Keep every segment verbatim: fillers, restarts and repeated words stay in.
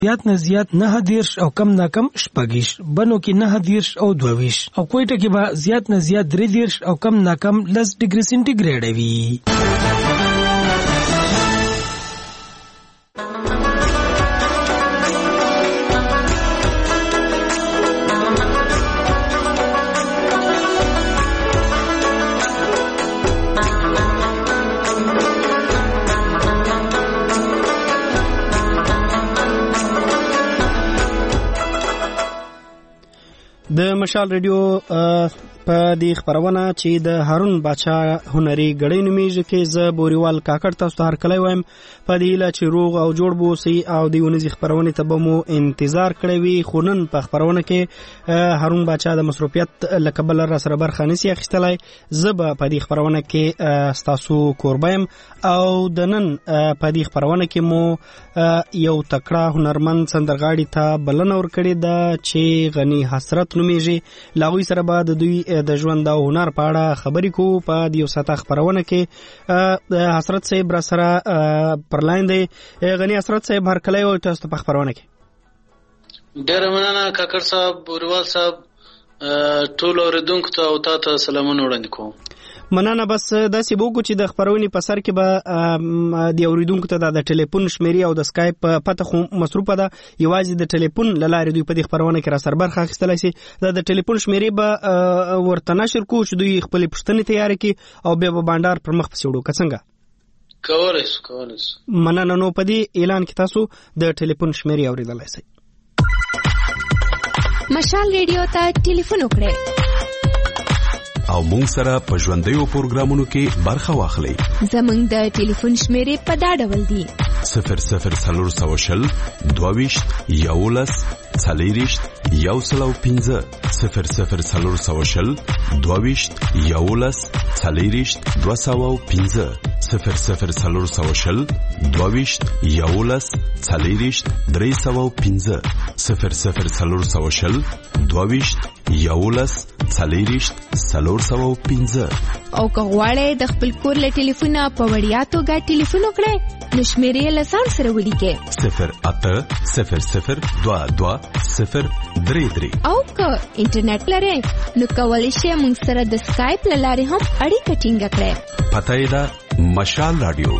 زیات نه زیات نه دیرش او کم نه کم شپږیش، بنو کې نه دیرش او دوهویش، او کوټه کې به زیات نه زیات درې دیرش او کم نه کم لس ډیګري سنټیګریډ وي. د مشال ریډیو په دې خبرونه چې د هارون باچا هنري غړې نومیږي کې ز بوريوال کاکړ تاسو ته هر کله وایم په دې لا چې روغ او جوړ بوسي او د ونځي خبرونه ته به مو انتظار کړی وي. خونن په خبرونه کې هارون باچا د مصروفیت لکبل را سره برخه نسی اخیستلای. زب په دې خبرونه کې تاسو کوربایم او د نن په دې خبرونه کې مو یو تکړه هنرمند سندرغاړي ته بلنه ورکړې ده چې غني حسرت نومیږي. لاغوي سره به د دوی د ژوند او هنر په اړه خبرې کو. په دیو ساته خبرونه کې حسرت صاحب را سره پر لاین دی. غني حسرت صاحب هر کله یو تاسو په خبرونه کې ډېر مننه کاکړ صاحب، بوريوال صاحب، ټول اوریدونکو ته او تاسو سلامونه وړاندې کوم. مننه. بس داسې بوګو چې د خبرونې په سر کې به د اوریدونکو ته د ټلیفون شمیرې او د سکایپ پته خو مصروفه ده، یوازې د ټلیفون لاره دوی په دې خبرونه کې را سر برخه اخیستلای شي. د ټلیفون شمیرې به ورته نشر کو چې دوی خپل پښتنې تیار کړي او بیا به بانډار پر مخ پسې وړو. که څنګه کولای شو کولای شو مننه. نو په دې اعلان کې تاسو د ټلیفون شمیرې اوریدلای شئ. مشال ریډیو ته ټلیفون وکړئ او مونږ سره په ژوندیو پروګرامونو کې برخه واخلئ. زمونږ د ټلیفون شمیرې په دا ډول دي: صفر صفر څلور سوه شل دوهویشت یولس څلېرویشت یو سل او پنځه، صفر صفر څلور سوه شل دوهویشت یولس څلېرویشت دوه سوه او پنځه، صفر صفر څلور سوه شل دوهویشت یولس څلېرویشت درې سوه او پنځه، صفر صفر څلور سوه شل دوهویشت یولس څلېرویشت څلور سوه او پنځه. او که غواړئ د خپل کور له ټلیفونه په وړیا توګه ټلیفون وکړئ نو شمیرې له ځان سره ولیکئ: صفر اته صفر صفر دوه دوه صفر درې درې. او که انټرنیټ لرئ نو کولی شئ موږ سره د سکایپ له لارې هم اړیکه ټینګه کړئ. پته یې ده مشال رادیو.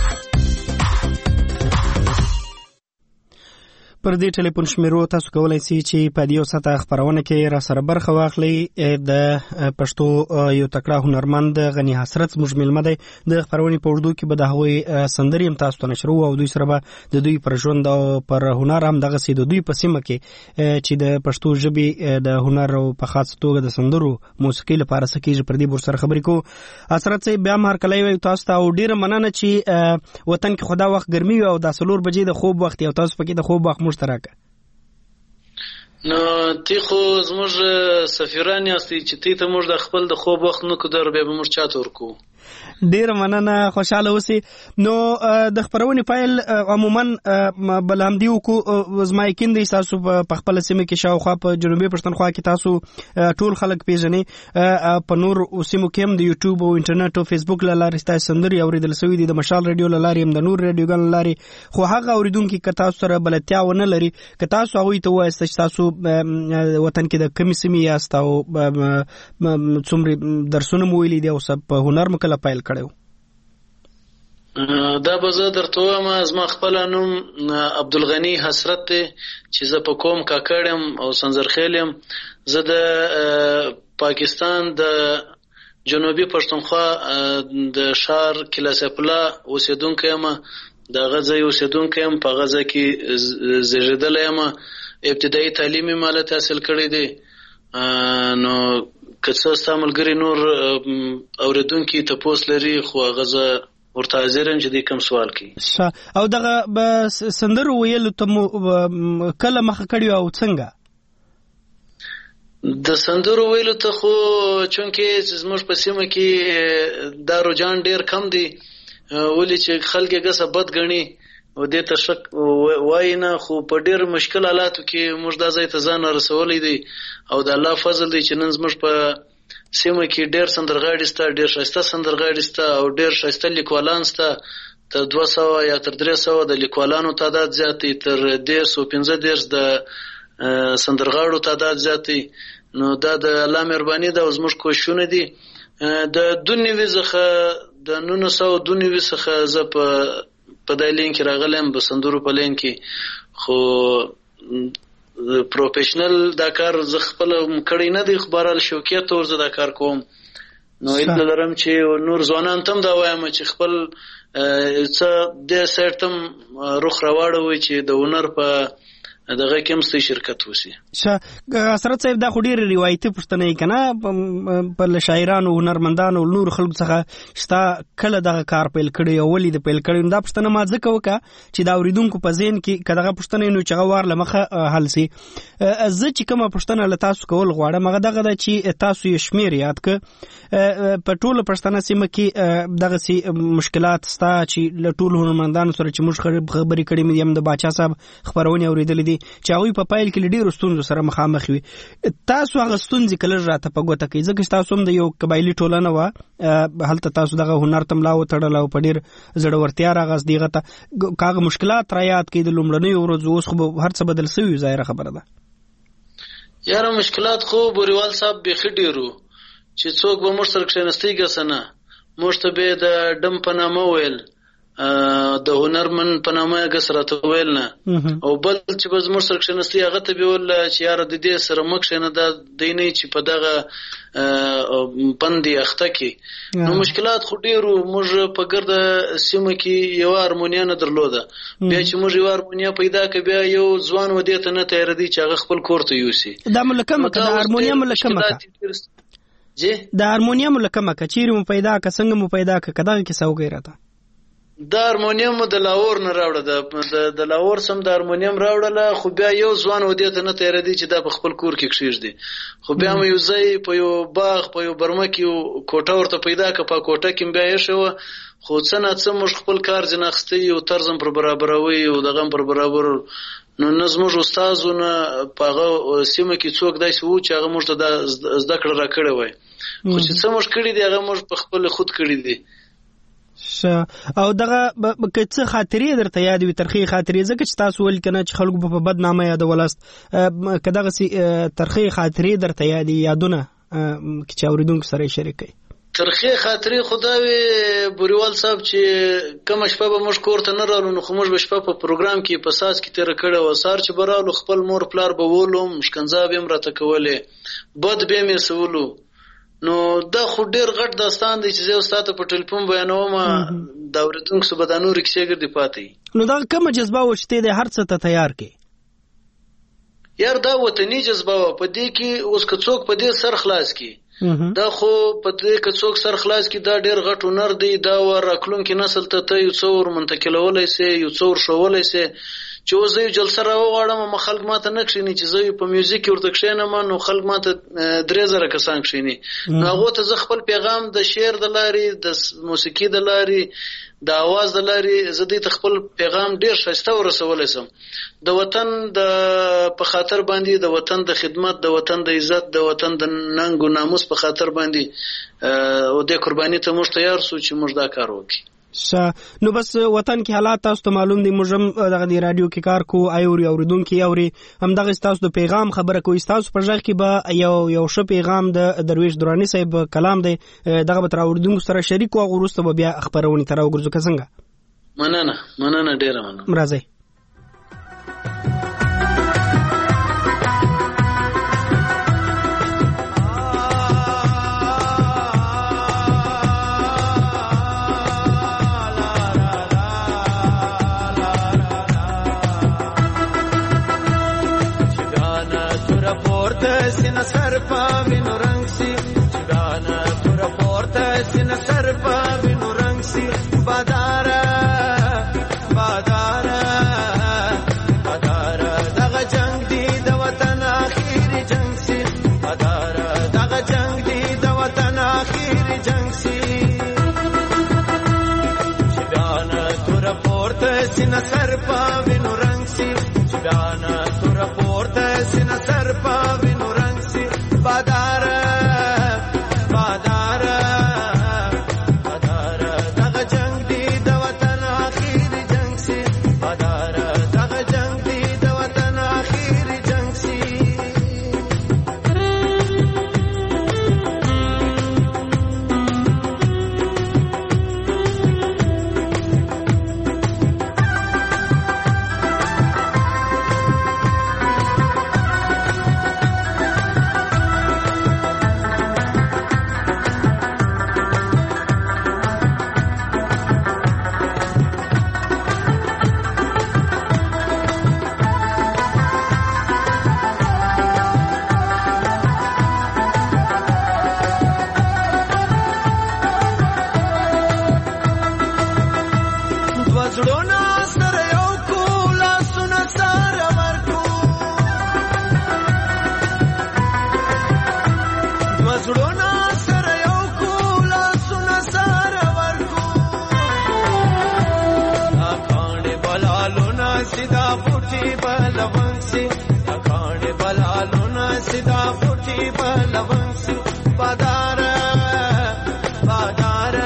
پر دې ټلیفون شمیرو تاسو کولای شئ چې په دې ساته خبرونه کې را سره برخه واخلئ. د پښتو یو تکړه هنرمند غني حسرت زموږ میلمه دی. د خبرونې په اردو کې به د هغوی سندرې هم تاسو ته نشرو او دوی سره به د دوی پر ژوند او پر هنر هم دغه سي د دوی په سیمه کې چې د پښتو ژبې د هنر او په خاص توګه د سندرو موسیقي لپاره سکیږي پر دې بور سره خبرې کو. حسرت صاحب بیا هر کله وي تاسو ته او ډیره مننه چې وطن کې خدا وخت ګرمي او د سلور بجې د خوب وخت او تاسو پکې د خوب وخت مشترک. نو تی خو زموږ سفیران یاستئ چې تی ته موږ د خپل د خوب وخت نه کو در به موږ چاته ورکو. ډیر مننه، خوشاله اوسئ. نو د خبرونې فایل عموما بل هم دیو کو زما یقین دی تاسو په خپل سیمه کې شاوخوا په جنوبي پښتونخوا کې تاسو ټول خلک پیژنئ. په نور سیمو کې هم د یوټیوب او انټرنیټ او فیسبوک له لارې ستاسو سندرې اوریدل شوي دي، د مشال ریډیو له لارې هم د نور ریډیوګانو له لارې. خو هغه اوریدونکي که تاسو سره بلدتیا ونه لري، که تاسو هغوی ته ووایاست چې تاسو وطن کې د کومې سیمې یاست او څومره درسونه مو ویلي دي او په هنر مو کله پیل کړی و. دا به زه درته وایم. زما خپل نوم عبدالغني حسرت دی چې زه په کوم کاکړ یم او سنځرخیل یم. زه د پاکستان د جنوبي پښتونخوا د ښار کلا سیفالله اوسېدونکی یم. د هغه ځای اوسېدونکی یم، په هغه ځای کې زېږېدلی یم. ابتدایي تعلیم یې مالت حاصل کړی دی. نو که څه ستا ملګري نور اورېدونکي تپوس لري خو هغه زه ورته حاضر یم چې دوی کوم سوال کوي. او دغه سندرو ویلو ته مو کله مخه کړي او څنګه؟ د سندرو ویلو ته خو چونکې زموږ په سیمه کې دا رجحان ډېر کم دی، ولې چې خلک یې ګسه بد ګڼي او دې ته شک وایي نه. خو په ډېر مشکل حالاتو کې موږ دا ځای ته ځان رسولی دی او د الله فضل دی چې نن زموږ په سیمه کې ډېر سندرغاړي سته، ډېر ښایسته سندرغاړي سته او ډېر ښایسته لیکوالان سته. تر دوه سوه یا تر درې سوه د لیکوالانو تعداد زیات دی، تر دېرش او پنځه دېرش د سندرغاړو تعداد زیات دی. نو دا د الله مهرباني ده او زموږ کوششونه دي. د دوه نوي څخه د نولس سوه دوه نوي څخه زه په په دې لین کې راغلم، په سندرو په لین کې، خو پروفیشنل دا کار زه خپل کړی نه دی، خو بهرحال شوقیه طور زه دا کار کوم. نو هیله لرم چې نور ځوانان ته هم دا وایم چې خپل څه دې سایډ ته رخ راواړوي چې د هنر په دغه کې هم ستاسو شرکت وسی. شه حضرت صاحب دا خو ډېر روایتي پوښتنه یې کنه په شاعرانو هنرمندانو نور خلکو څخه شتا کله دغه کار پیل کړی او ولې د پیل کړی؟ دا پوښتنه ما ځکه وکړه چې دا اوریدونکو په ذهن کې کداغه پوښتنه نو چې غوار لمخه حل سي. زه چې کومه پوښتنه له تاسو کول غواړم هغه دغه ده چې تاسو یې شمیر یاد ک په ټوله پښتنه سیمه کې دغه سي مشکلات ستا چې له ټولو هنرمندانو سره چې موږ خبرې کړې مې هم د باچا صاحب خبرونه اوریدلې دي چې هغوی په پایل کې ډېرو ستونزو سره مخامخ وي. تاسو هغه ستونزې کله راته په ګوته کوي؟ ځکه چې تاسو هم د یو قبایلي ټولنه وه، هلته تاسو دغه هنر ته ملا وتړله او په ډېر زړورتیا راغاست دغه ته. که هغه مشکلات را یاد کړي د لومړنیو ورځو، اوس خو هر څه بدل سوي، ظاهره خبره ده. یاره مشکلات خو بوریوال صاحب بیخي ډېر وو چې څوک به موږ سره کښېنستی ګسه نه، موږ ته به د ډم په نامه ویل، د هنرمن په نامه ګس راته ویل نه، او بل چې به زموږ سره کښېنستی هغه ته به ویل چې یاره د دې سره مه کښېنه، دا دی نه چې په دغه بندې اخته کې. نو مشکلات خو ډېر وو. موږ په ګرده سیمه کې یوه هارمونیا نه درلوده، بیا چې موږ یوه هارمونیا پیدا کړه بیا یو ځوان و دې ته نه تیارېدی چې هغه خپل کور ته یوسي. دا ملکمه که د هارمونیا ملکمه که جی د هارمونیا ملکمه که چیرې مو پیدا که څنګه مو پیدا که که دغه کیسه وګورئ راته. دا هارمونیم د لاهور نه راوړه، د لاهور سم د هارمونیم راوړله، خو بیا یو ځوان و دې ته نه تیارېدی چې دا په خپل کور کې کښېږدي. خو بیا مو یو ځای په یو باغ په یو برمه کې یو کوټه ورته پیدا کړه، په کوټه کې بیا ایښې وه، خو څه نه څه موږ خپل کار ځینې اخیستی یو طرز هم پر برابروي او دغه هم پر برابر. نو نه زموږ استازو نه په هغه سیمه کې څوک داسې وو چې هغه موږ ته دا زده کړه را کړې وای، خو چې څه موږ کړي دي هغه موږ په خپل خود کړي دي. او دغه که څه خاطرې درته یاد وي، ترخې خاطرې، ځکه چې تاسو ویل کنه چې خلکو په بد نامه یادولاست، که دغسې ترخې خاطرې درته یاد یادونه چې اورېدونکو سره یې شریک کړئ؟ ترخې خاطرې خو دا وې بوریوال صاحب چې کومه شپه به موږ کور ته نه رالو، نو خو موږ به شپه په پروګرام کې په ساز کې تېره کړې وه. سهار چې به رالو خپل مور پلار به ولوم، شکنځا به هم راته کولې، بد به یې سولو. نو دا خو ډېر غټ داستان دی چې زه اوس تاته په ټلیفون بیانوم، د اورېدونکو څه به دا نورې کیسې ګرځي پاتې. نو دا کومه جذبه وه چې ته یې هر څه ته تیار کړې؟ یار دا وطني جذبه وه. په دې کې اوس که څوک په دې سر خلاص کړي، دا خو په دې که څوک سر خلاص کړي دا ډېر غټ هنر دی. دا ور راتلونکي نسل ته ته یو څه ور منتقلولی سې، یو څه ور ښوولی سې. چې اوس زه یو جلسه راوغواړم ما خلک ماته نه کښېني، چې زه په میوزیک کې ورته کښېنم نو خلک ماته درې زره کسان کښېني. نو هغو ته زه خپل پیغام د شعر د لارې، د موسیقي د لارې، د اواز د لارې زه دوی ته خپل پیغام ډېر ښایسته ورسولی سم. د وطن د په خاطر باندې، د وطن د خدمت، د وطن د عزت، د وطن د ننګ و ناموس په خاطر باندې او دې قرباني ته موږ تیار سو چې موږ دا کار وکړي. نو بس وطن کې حالات تاسو ته معلوم دي، موږ هم دغه د راډیو کې کار کوو، اوري اوریدونکي اوري، همدغه ستاسو د پیغام خبره کوي. ستاسو په ژغ کې به یو یو ښه پیغام د درویش دراني صاحب کلام دی، دغه به تر اوریدونکو سره شریک وو، وروسته به بیا خپرونې ته راوګرځو. که څنګه؟ مننه مننه ډېره مننه. راځئ. سینه سر په وینو رنگ سي، چګانا تور پورته سینه سر په وینو رنگ سي. بادارا بادارا بادارا دغه جنگ دی د وطن اخیری جنگ سي. بادارا دغه جنگ دی د وطن اخیری جنگ سي. چګانا تور پورته سینه سر په وینو رنگ سي، چګانا تور پورته سینه سر په وینو رنگ سي. بادار جنگ سي کاڼې بلالونه سدا پټي بلونګ سي بادار بادار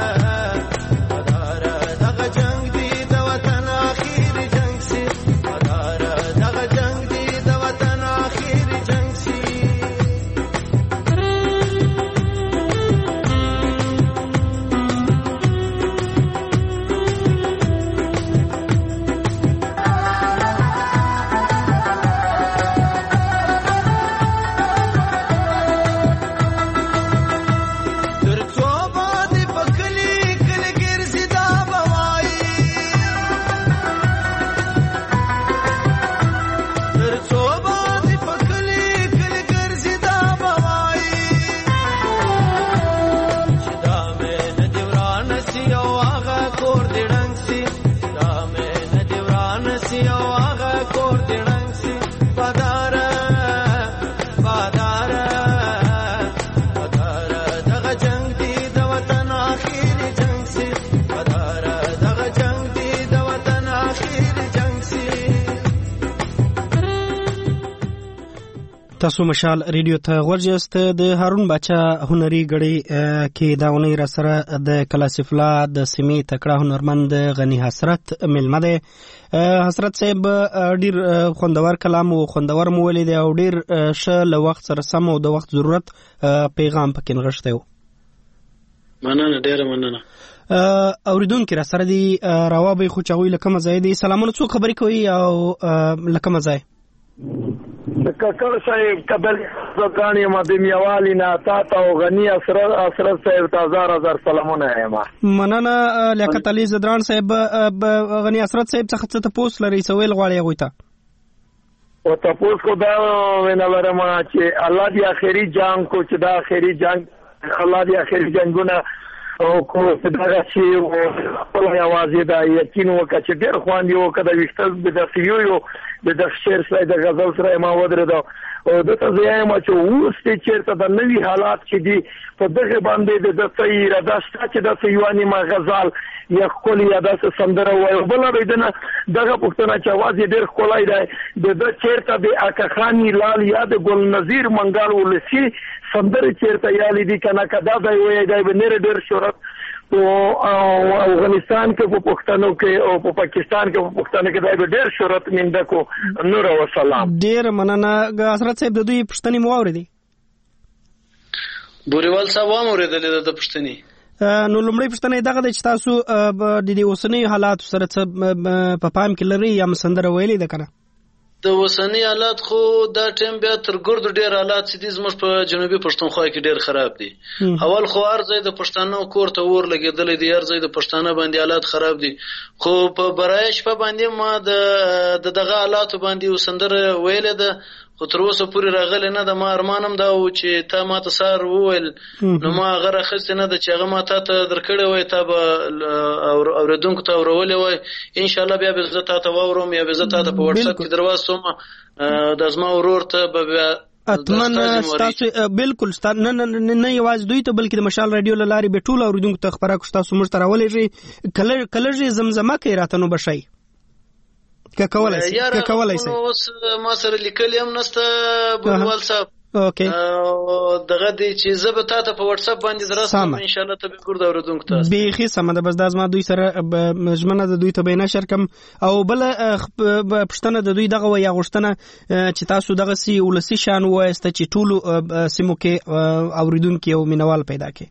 بادار دغه جنگ دی د وطن اخیر جنگ سي بادار دغه جنگ دی د وطن اخیر جنگ سي تاسو مشال ریډیو ته ورجست د هارون باچا هنري غړي کې دا ونی را سره د کلاسفلا د سیمې تکړه هنرمند غنی حسرت ملمه ده. حسرت صاحب ډیر خوندور کلام او خوندور مولې دی او ډیر ش له وخت سره سم او د وخت ضرورت پیغام پکې نغښته و. مننه ډیره مننه. اوریدونکو را سره دی راوابې خو چاوي لکه مزای دی سلامونه څو خبرې کوي او لکه مزای ککړ صاحب قبل زګانی ما د میوالي نه تاسو او غنی اسرت اسرت صاحب تازه هزار سلامونه ما مننه لیاقت علي زدران صاحب غنی اسرت صاحب څخه ته پوس لري سویل غواړي غوته او تاسو کو دا ویناوره ما چې الله دی اخري جنگ کو چې دا اخري جنگ الله دی اخري جنگونه او کو دغه شی او خپل اوازې دا یقین وکړه چې ډېر خوان یو کده وشتل د فیو یو د شعر سره د غزل سره ما ودرېدو او د تزایم چې وسته چیرته د نوي حالات چې دي په دغه باندې د تیر د شته چې د سیوانی ما غزل یا خپل یا د سندره وایو بل ردنه دغه پښتنه چې आवाज ډېر خولای دی د چیرته د اکا خانی لال یا د ګل نذیر منګال ولسی سندره چیرته یالي دي کنه کدا دی وای دی بنره ډېر شهرت او افغانستان کې په پښتنو کې او په پاکستان کې په پښتنو کې د ډېر شهرت منده کو نور او سلام ډېر مننه حضرت صاحب د دوی پښتني مو اوریدي بوريوال صاحب هم اوریدل د پښتني نو لومړی پښتنه دغه د تاسو د دې اوسنی حالات سره په پام کې لري یا مسندره ویلې ده کنه د وسنی حالات خو دا ټیم بیا تر ګردو ډیر حالات چې د زموږ په جنوبي پښتونخوا کې ډیر خراب دي اول خو ارزه د پښتنو کور ته ور لګیدل دي ارزه د پښتنو باندې حالات خراب دي خو په برایش په باندې ما د دغه حالات باندې وسندره ویل ده خو تر اوسه پورې راغلی نه د ما ارمانم دا و چې تا ما ته سار وویل نو ما غره خسته نه د چې هغه ما ته درکړې وای تا به اوریدونکو ته اورولې وای ان شاء الله بیا به زه تا ته واورم یا به زه تا ته په واتس اپ کې دروازه د ازما ورور ته به اتمن تاسو بالکل نه نه نه یوازې دوی ته بلکې د مشال رادیو لاري به ټول اوریدونکو ته خبره کوم تاسو موږ ته راولې کله کله زمزمه کوي راته نو بشي که کولای شي که کولای شي اوس ما سره لیکل هم نسته بوال صاحب اوکې دغه دې چې زه به تاسو په واتس اپ باندې دراسم ان شاء الله ته به ګور دا اوریدونکو تاسو به خي سم ده بس د ازما دوی سره مجمنه د دوی ته به نشر کم او بل پښتنه د دوی دغه ویا غشتنه چې تاسو دغه سي ولسی شان وایسته چې ټول سیمو کې اوریدونکو او مینوال پیدا کړي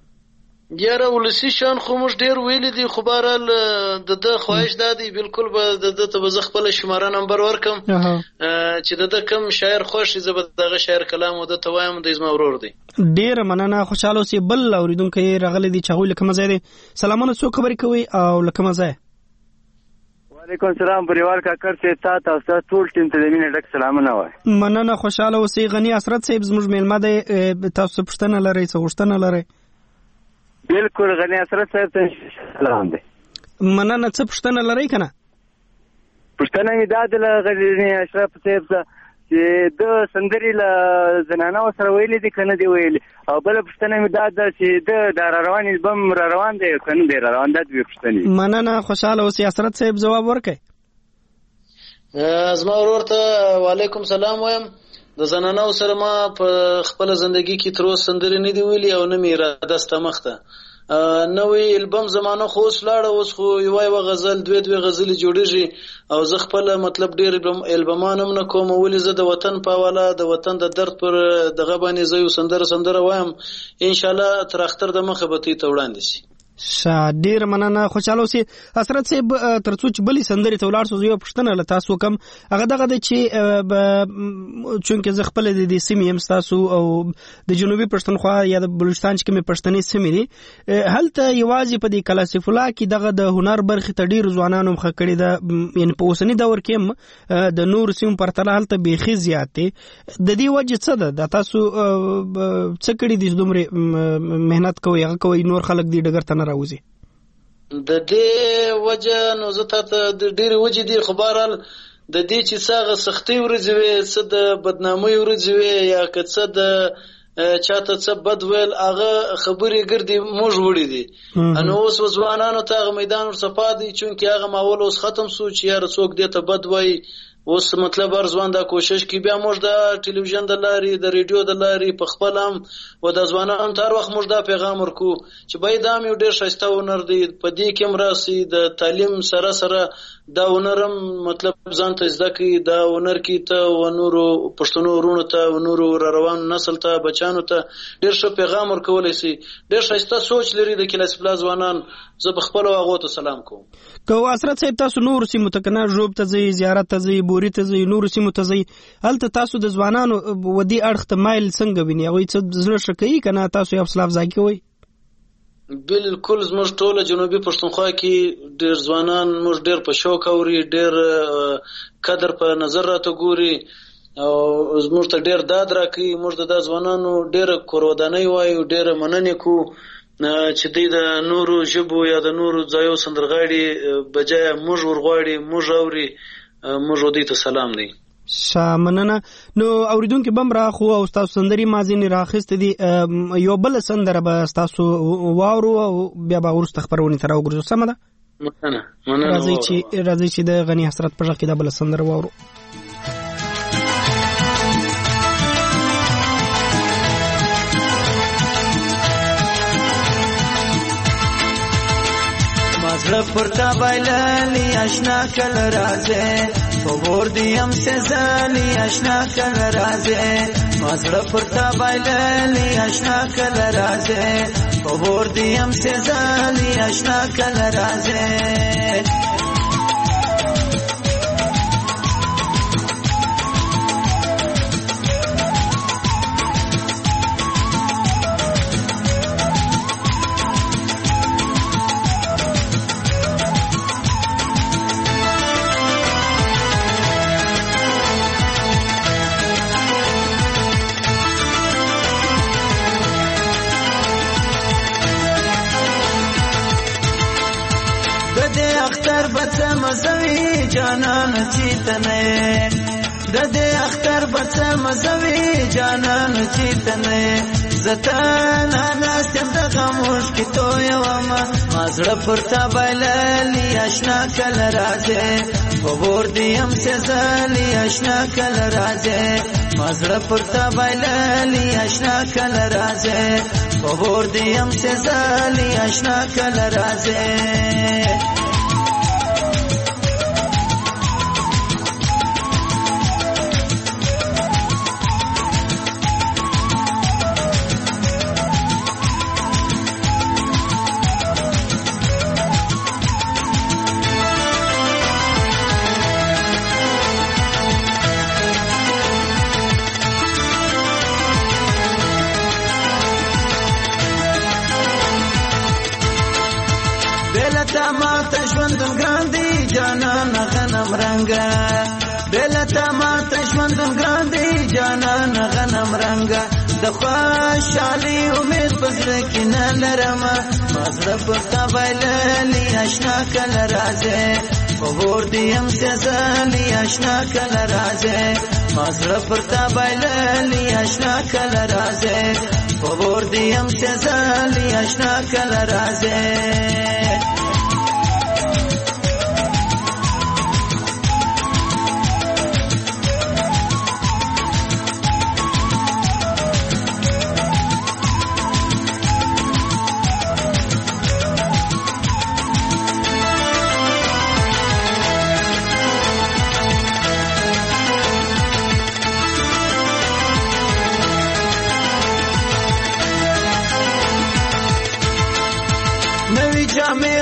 یاره ولسی شان خو موږ ډیر ویل دي خو بهرال د د خواهش دادی بالکل به د د ته خپل شماره نمبر ورکم چې د د کم شاعر خوښ زبد دغه شاعر کلام او د توایم د اسما ورور دی ډیر مننه خوشاله سي بل اوریدونکو راغلي دي چغول کوم ځای دي سلامونه څو خبرې کوي او لکه مزه وعلیکم السلام پریوار کا کرتے تا تاسو ټول ټیم ته دمینه ډک سلامونه وای مننه خوشاله اوسې غنی حسرت صاحب زموږ میلمه دی تاسو پښتنه لري څه غوښتنه لري بالکل غنی حسرت صاحب ته سلام دی مننه څه پښتنه لري کنه پښتنه می داد له غنی حسرت صاحب چې د سندري له زنانه سره ویلې دي کنه دی ویلې او بل پښتنه می داد چې د دار روان بم را روان دی کنه دی روان د پښتني مننه خوشاله اوسې حسرت صاحب جواب ورکړي زما ورور ته وعلیکم سلام وایم. د زنانو سره ما په خپل ژوندۍ کې تر اوسه سندرې نه دی ویلي او نه مې اراده سته مخته. نوې البم زمانه خو اوس لاړه، اوس خو یوه یوه غزل دوې دوې غزلې جوړېږي او زه خپله مطلب ډېر البمان هم نه کوم. ولې زه د وطن په حواله د وطن د درد پر دغه باندې زه یو سندره سندره وایم، انشاءالله تر اختر د مخه به تې ته وړاندې شي. ښه، ډېره مننه. خوشحاله اوسئ. حسرت صاحب تر څو چې بلې سندرې ته ولاړ شو، یوه پوښتنه له تاسو کوم، هغه دغه ده چې چونکې زه خپله د دې سیمې یم ستاسو او د جنوبي پښتونخوا یا د بلوچستان چې کومې پښتنې سیمې دي، هلته یوازې په دې کلاسف الله کې دغه د هنر برخې ته ډېرو ځوانانو مخه کړې ده، یعنې په اوسني دور کې هم د نورو سیمو پرتله هلته بیخي زیات دی. د دې وجه څه ده؟ دا تاسو څه کړي دي چې دومره محنت کوئ، هغه کوئ، نور خلک دې ډګر ته نه راوځي؟ د دې وجه نو زه تا ته د ډېرې وجې دي، خو بهرحال د دې چې څه هغه سختۍ ورځې وې، څه د بدنامۍ ورځې وې، یا که څه د چاته څه بد ویل، هغه خبرې ګردې موږ وړي دي. نو اوس ځوانانو ته هغه میدان ورصفا دی، چونکې هغه ماحول اوس ختم سو چې یاره څوک دې ته بد وایي. اوس مطلب هر ځوان دا کوشش کوي، بیا موږ د ټلویزیون د لارې د ریډیو د لارې په خپل هم و د ځوانانو ته هر وخت موږ دا پیغام ورکو چې باید دا یو ډېر ښایسته هنر دی، په دې کې هم راسي د تعلیم سره سره دا هنر هم مطلب ځان ته زده کړي، دا هنر کې ته و نورو پښتنو وروڼو ته و نورو را روان نسل ته بچانو ته ډېر ښه پیغام ورکولی سي. ډېر ښایسته سوچ لري د کلاس پلا ځوانان. زه په خپلو هغو ته سلام کوم. که حسرت صاحب تاسو نورو سیمو ته که نه ژوب ته ځئ، زیارت ته ځئ، بوري ته ځئ، نورو سیمو ته ځئ، هلته تاسو د ځوانانو ودې اړخ ته مایل څنګه ویني؟ هغوی څه زړه ښه کوي که نه تاسو یې حوصله افزا کوئ؟ بالکل زموږ ټوله جنوبي پښتونخوا کې ډېر ځوانان موږ ډېر په شوق اوري، ډېر قدر په نظر راته ګوري او زموږ ته ډېر داد راکوي. موږ د دا ځوانانو ډېره کورودانۍ وایو، ډېره مننې کوو چې دوی د نورو ژبو یا د نورو ځایو سندرغاړي بجایه موږ ورغواړي، موږ اوري، موږ دوی ته سلام دی. ښه، مننه. نو اورېدونکي به هم راخو او ستاسو سندرې ما ځینې رااخیستې دي، یو بله سندره به ستاسو واورو او بیا به وروسته خپرونې ته راوګرځو. سمه ده؟ مننه مننه. راځئ چې راځئ چې د غني حسرت په غږ کې دا بله سندره واورو. زړه پر تا بایللی اشنا کله راځې، په ور دې یم سېزلی اشنا کله راځې، ما زړه پر تا بایللی اشنا کله راځې، په ور دې یم سېزلی اشنا کله راځې. مزوی جانان چیتنه د دې اختر بچ مزوی جانان چیتنه زتانا ناستم د خاموش کی تو یو ما مازړه پرتا بایللی اشنا کله راځه وګور دیم سزالی اشنا کله راځه مازړه پرتا بایللی اشنا کله راځه وګور دیم سزالی اشنا کله راځه. ژوندون ګران دی جانان غنم رنگا بلتا ما ژوندون ګران دی جانان غنم رنگا د خوشالي امید پزړه کې نه لرم مزړه پتا ویللی اشنا کله راځه وګور دیم سزالی اشنا کله راځه مزړه پتا ویللی اشنا کله راځه وګور دیم سزالی اشنا کله راځه.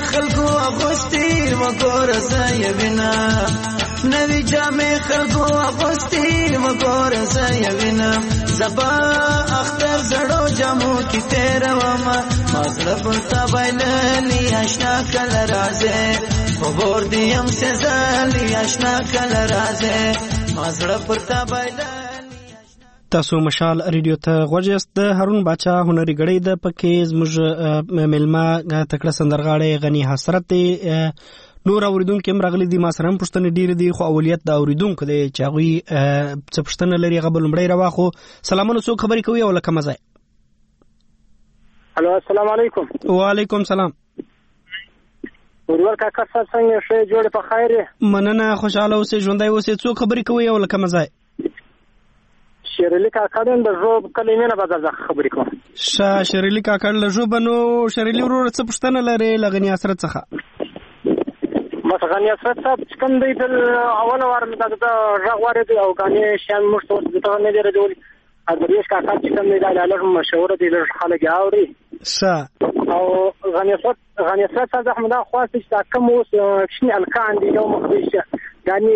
خلکو اغوستي وګوره زه یې وینم نوې جامې خلکو اغوستي وګوره زه یې وینم زبا اختر زړو جامو کې تېرومه ما زړه پر تا بایللي اشنا کله راځې خبر دیم سزالي اشنا کله راځې ما زړه پر تا بایللي. تاسو مشال ریډیو ته غوږ یاست. د هارون باچا هنري غړي د پکې زموږ مېلمه تکړه سندرغاړی غني حسرت دی. نور اوریدونکو هم راغلي دي، ما سره هم پوښتنې ډېرې دي، خو اولیت د اوریدونکو دی چې هغوی څه پوښتنه لري هغه به لومړی راواخو. سلامونه، څوک خبرې کوي او له کومه ځای؟ الو السلام علیکم. وعلیکم سلام. ورور کاکا څنګه ښه جوړ په خیر یې؟ مننه، خوشاله اوسې، ژوندی اوسې. څوک خبرې کوي او له کومه ځای؟ شیرلی کاکا د ژوب کلمې نه بدل خبرې کوم. ښه، شیرلی کاکا له ژوب نو شیرلی ورور څه پوښتنه لري له غني حسرت څخه؟ بس غني حسرت صاحب چې کوم دی د اول وار مې د غږ واورېدی او غني شیان موږ ته اوس دغه نه دی راځولي. درویش کاکا چې کوم دی دا لږ مشهوره دی، لږ خلک یې اوري. ښه. او غني حسرت غني حسرت صاحب احمد خواست چې دا کوم اوس کښني الکان دی یو مخدي غني.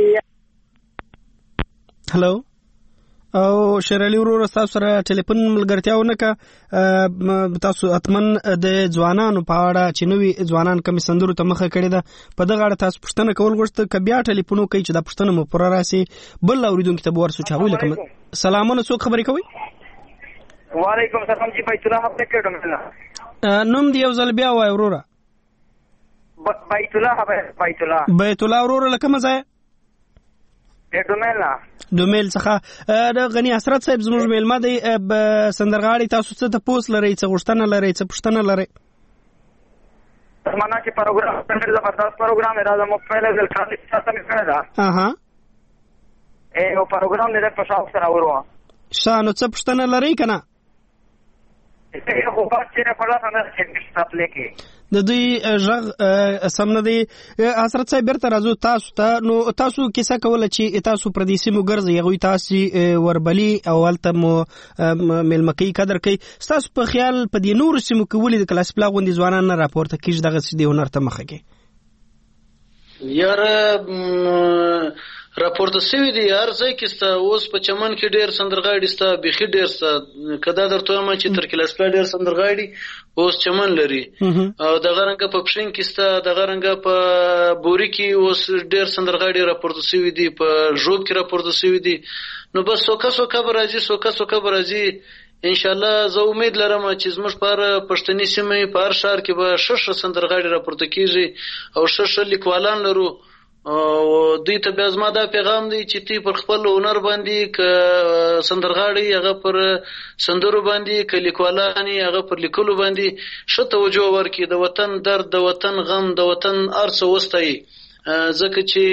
هلو او شیرلی ورور تاسو سره ټلیفون ملګرتیا ونه کا تاسو اتمن د ځوانانو په اړه چې نوې ځوانان کمی سندرو ته مخه کړی ده په دغه اړه تاسو پوښتنه کول غوښته ک بیا ټلیفون کوي چې دا پوښتنه مو پوره راسي بل اوریدونکو ته ورسو چاوي لکه سلامونه، څوک خبرې کوي؟ وعلیکم السلام جی بیت الله خبرې کوم. نوم دی یو ځل بیا وای وروره. بیت الله بیت الله بیت الله وروره لکه مزه ډومیل ډومیل څخه د غني حسرت صاحب زموږ میلمه دی سندرغاړي. تاسو څه ته پوس لرئ، څه غوښتنه لرئ، څه پوښتنه لرئ؟ زمانہ کې پروګرام ډېر زبردست پروګرام دی، راځم په لږ کالي تاسو مې کړی دا. اها اے او پروګرام دې په شاو سره ورو. شانو څه پوښتنه لرئ کنه؟ یو خو چې په لاسه نه چې خپل کې د دوی ژغ سم نه دی. حضرت صاحب بیرته راځو تاسو ته. نو تاسو کیسه کوله چې تاسو پردیسي مو ګرځي، هغوی تاسو وربلي او هلته مو میلمکۍ قدر کوي. ستاسو په خیال په دې نورو سیمو کې ولې د کلاسپلا غوندې ځوانان نه راپورته کېږي دغسې د هنر ته مخه کې؟ یاره راپورته سوي دي هر ځای کې ستا. اوس په چمن کې ډېر سندرغاړي ستا، بیخي ډېر ستا. که دا درته وایم چې تر کلاسپلا ډېر سندرغاړي اوس چمن لري. او دغه رنګه په پښین کې ستا، دغه رنګه په بوري کې اوس ډېر سندرغاړي راپورته سوي دي، په ژوب کې راپورته سوي دي. نو بس سوکه سوکه به راځي، سوکه سوکه به راځي. انشاءالله زه امید لرم چې زموږ په هر پښتني سیمه په هر ښار کې به ښه ښه سندرغاړي راپورته کېږي او ښه ښه لیکوالان لرو. او دوی ته بیا زما دا پیغام دی چې تی پر خپل هنر باندې که سندرغاړي هغه پر سندرو باندې، که لیکوالان هغه پر لیکلو باندې ښه توجه ورکړي. د وطن درد، د وطن غم، د وطن هر څه وستایي، ځکه چې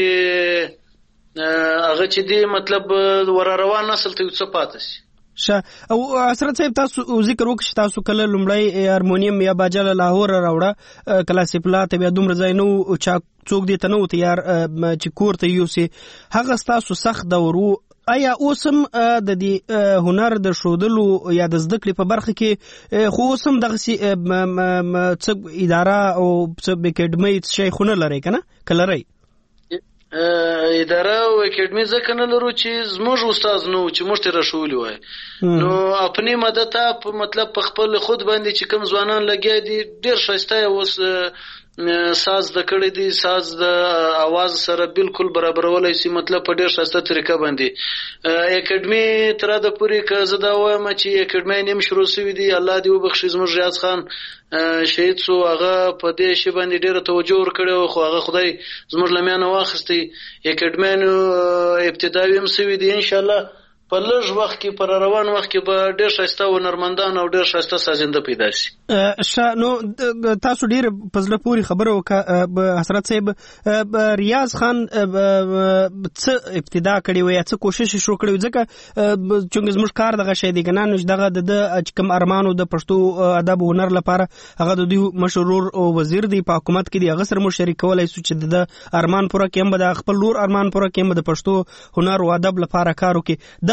هغه چې دی مطلب ور روان نسل ته یو څه پاتې شي. ښه. او حضرت صاحب تاسو ذکر وکړئ چې تاسو کله لومړی هارمونیم یا باجه له لاهور راوړه، کلاسپلا ته بیا دومره ځای نه و، چا څوک دې ته نه و تیار چې کور ته یوسي. هغه ستاسو سخت دور و. آیا اوس هم د دې هنر د ښودلو یا د زده کړې په برخه کې خو اوس هم دغسې څه اداره او څه اکاډمۍ څه شی خو نه لرئ که نه؟ که لرئ اداره او اکیډمي ځکه نه لرو چې زموږ استاد نو چې موږ ته راښولي وای. نو خپلې مدد په مطلب په خپل خود باندې چې کوم ځوانان لګیا دي ډېر ښایسته اوس ساز د کړی دی، ساز د आवाज سره بالکل برابرولای شي، مطلب په ډېر ښایسته طریقه باندې. اکیډمي تر دا پورې که زه دا وایم چې اکیډمي نیم شروع شوي دي، الله دې وبخښي زموږ ریاض خان شهید سو، هغه په دې شی باندې ډېره توجه ورکړې خو هغه خدای زموږ له میانه واخیستی. اکیډمي ابتدایي هم شوي دي، انشاءالله په لږ وخت کې پر روان وخت کې به ډېر ښایسته هنرمندان او ډېر ښایسته سازنده پیدا شي. ښه. نو تاسو ډېر په زړه پورې خبره وکړه حضرت صاحب. ریاض خان څه ابتدا کړې وه یا څه کوشش یې شروع کړی و؟ ځکه چونکې زموږ کار دغه شی دی که نه، نو دغه د ده کوم ارمان و د پښتو ادب هنر لپاره، هغه د دوی مشرور وزیر دی په حکومت کې دی، هغه سره موږ شریک کولی شو چې د ده ارمان پوره کړي، هم به د خپل لور ارمان پوره کړي، هم به د پښتو هنر او ادب لپاره کار وکړي. دغه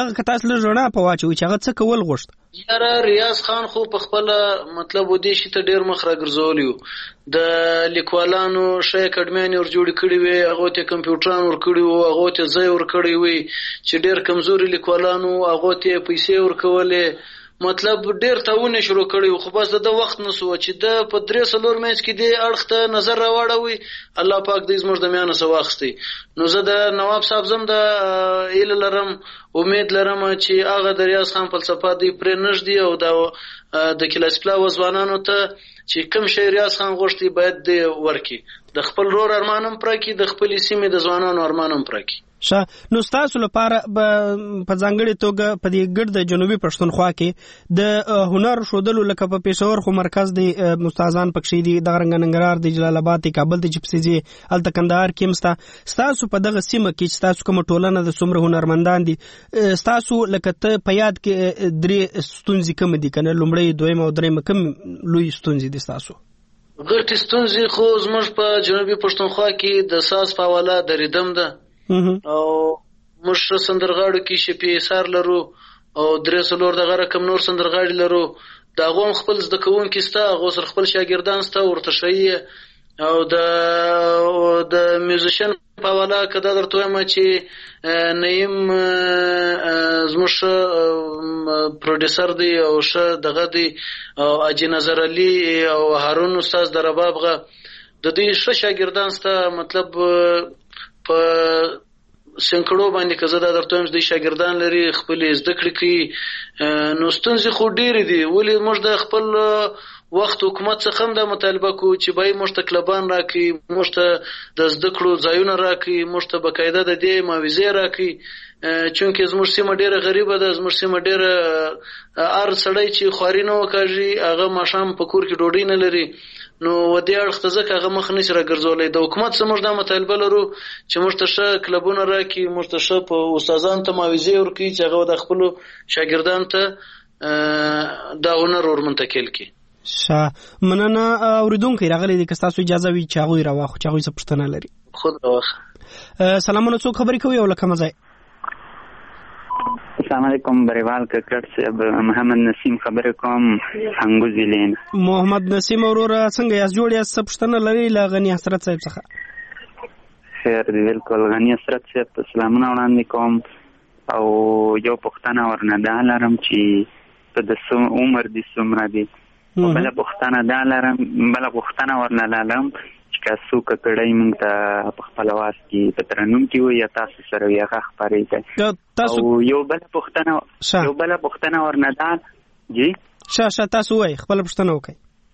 دغه کتاس له رڼا په واچوي چې هغه څه کول غوښت. یاره ریاض خان خو په خپل مطلب ودی شي ته ډیر مخ را ګرځولیو د لیکوالانو شې اکیډمي ور جوړ کړی وي هغه ته کمپیوټران ور کړی وو هغه ته ځای ور کړی وي چې ډیر کمزوري لیکوالانو هغه ته پیسې ور کولې مطلب ډیر تاونه شروع کړی خو بس د وخت نو سو چې د په درې سلور میچ کې دی اړخته نظر راوړوي الله پاک دې زموږ د میانه سو واخستي نو زه د نواب صاحب زم د ایل لرم امید لرم چې هغه د ریاض خان فلسفه دی پر نږدې او د د کلاس پلا وزوانانو ته چې کوم شی ریاض خان غوښتي باید دی ورکی د خپل رور ارمانم پرکی د خپل سیمې د ځوانانو ارمانم پرکی شه نو تاسو لپاره په ځانګړي توګه په دې ګرد جنوبي پښتونخوا کې د هنر شودلو لکه په پېښور خو مرکز دی مستازان پکښې دي د رنګننګرار د جلال آباد د کابل د چپسيزي الته کندهار کې مستا تاسو په دغه سیمه کې چې تاسو کوم ټولنه د څومره هنرمندان دي تاسو لکه ته په یاد کې درې ستونزې کوم دي کنه لومړی دویم او دریم کوم لوی ستونزې دي تاسو ګرټي ستونزې خو زموږ په جنوبي پښتونخوا کې د ساز په حواله د ریدم ده او موږ سندرغاړو کې شپې سار لرو او درې څلور دغه رقم نور سندرغاړي لرو دا غون خپل زده کوونکي ستا غو سر خپل شاګردان ستا ورته شي او د د میوزیشن په والا کده درته ما چې نیم زموږ پروډوسر دی او شه دغه دی او اجي نظر علي او هارون استاد دربابغه د دې ښه شاګردان ستا مطلب په سنکړو باندې کزه دا درته هم د شاګردان لري خپل زده کړې کوي نو ستونزې خو ډېرې دي ولې موږ د خپل وخت حکومت څخه هم د مطالبه کو چې بای موږ ته کلبان راکړي موږ ته د زده کړو ځایونه راکړي موږ ته بقاعده د دې معاوضې راکړي چونکه زموږ سیمه ډېره غریبه ده زموږ سیمه ډېره ار سړی چې خواري نه وکړي هغه ماښام په کور کې ډوډۍ نه لري نو ودې اړخ ته ځکه هغه مخ نشي راګرځولای د حکومت سره موږ د مطالبه لرو چې موږ ته ښه کلبونه راکړي موږ ته ښه په استادان ته معاوضې ورکړي چې هغه د خپل شاګردان ته دا هنر ورمنتقل کړي شه مننه اوریدونکو راغلي د کستاسو اجازه وی چې هغه راوخ چې هغه څه پښتنه لري خود راوخ سلامونه څوک خبرې کوي او لکه مزه السلام علیکم بریوال ککړ صاحب محمد نسیم خبرې کوم څنګه زیلین محمد نسیم اورور څنګه یاس جوړ یاس پښتنه لري لا غنی حسرت صاحب څخه خیر دی بالکل غنی حسرت صاحب سلامونه وړاندې کوم او یو پښتنه ورنه دا لرم چې په د عمر دي څومره دي بل پښتنه دا لرم بل پښتنه ورنه لرم چې تاسو کړای موږ ته په خپل واس کې په ترنم کې وي تاسو سره یې خبرې کوي او یو بل پښتنه یو بل پښتنه ورنه دا جی شاشه تاسو وای خپل پښتنه وکي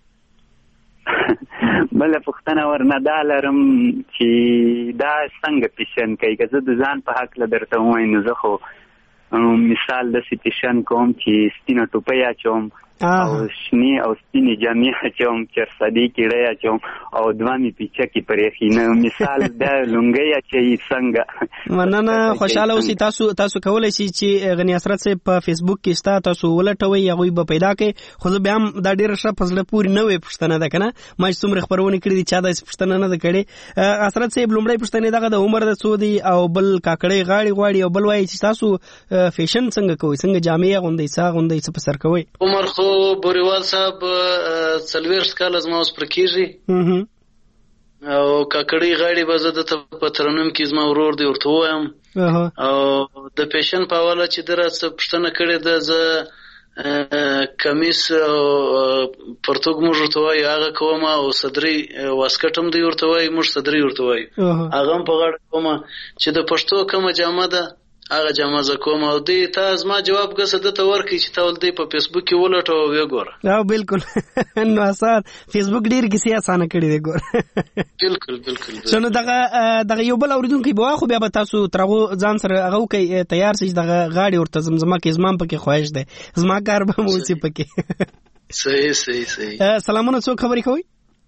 بل پښتنه ورنه دا لرم چې دا څنګه پیشن کوي که زه د ځان په حق له درته وایم نو زه خو مثال د سټیشن کوم چې سپینه ټوپۍ اچوم او شنی او سپینې جامې اچوم چرسدي کیړی اچوم او دوه مې پیچکې پرې خینه مثال د لونګۍ اچوي څنګه مننه خوشاله اوسئ تاسو تاسو کولی شئ چې غنی حسرت صاحب په فیسبوک کې ستا تاسو ولټوئ هغوی به پیدا کړئ خو زه بیا هم دا ډېره ښه په زړه پورې نوې پوښتنه ده که نه ما چې څومره خپرونې کړي دي چا داسې پوښتنه نه ده کړې حسرت صاحب لومړی پوښتنې دغه د عمر د څو دی او بل کاکړۍ غاړې غواړي او بل وایي چې تاسو فیشن څنګه کوئ څنګه جامې اغوندئ څه اغوندئ څه په سر کوئ عمر خو بوریوال صاحب څلوېښت کاله زما اوس پر کېږي او کاکړۍ غاړې به زه دته په ترنم کې زما ورور دی ورته ووایم او د پیشن په حواله چې ده راڅه پوښتنه کړې ده زه کمیس او پرتوګ موږ ورته وایو هغه کوم او صدري واسکټ هم دی ورته وایي موږ صدري ورته وایو هغه هم په غاړه کوم چې د پښتو کومه جامه ده هغه جامه ز کوم او دی تا زما جواب غسه د تور کی چې تول دی په فیسبوک کې ولټو وی ګور او بالکل نو اساس فیسبوک ډیر کیسه اسانه کړی دی ګور بالکل بالکل څنګه دغه دغه یو بل اوریدونکو به خو بیا به تاسو ترغو ځان سره هغه کوي تیار شئ دغه غاړي ورته زمزمه کې زمان پکې خواهش ده زما کار به مو سي پکې صحیح صحیح صحیح سلامونه څوک خبرې کوي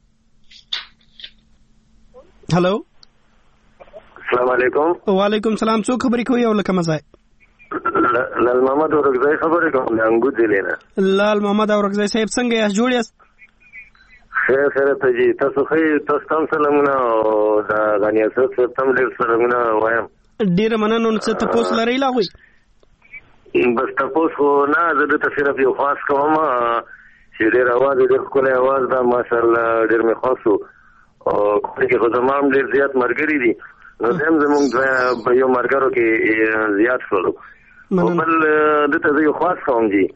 هالو السلام علیکم وعلیکم سلام څوک خبرې کوي او لکه مزه لال محمد اورګزای خبرې کوم د انګو دلینا لال محمد اورګزای صاحب څنګه یاست جوړ یاست خیر خیر ته جی تاسو خې تاسو تم سلامونه او دا غنیاست تم ډیر سلامونه وایم ډیر مننه نو څه تاسو لري لا وي بس تاسو خو نه زه د صرف یو خاص کوم چې ډېر اواز ډېر ښکلی اواز ده ماشاءالله ډېر مې خوښ شو او کې خو زما هم ډېر زیات ملګري دي نو هم زمونږ په یو ملګرو کې زیات شولو او بل دته زه یو خاص کوم جي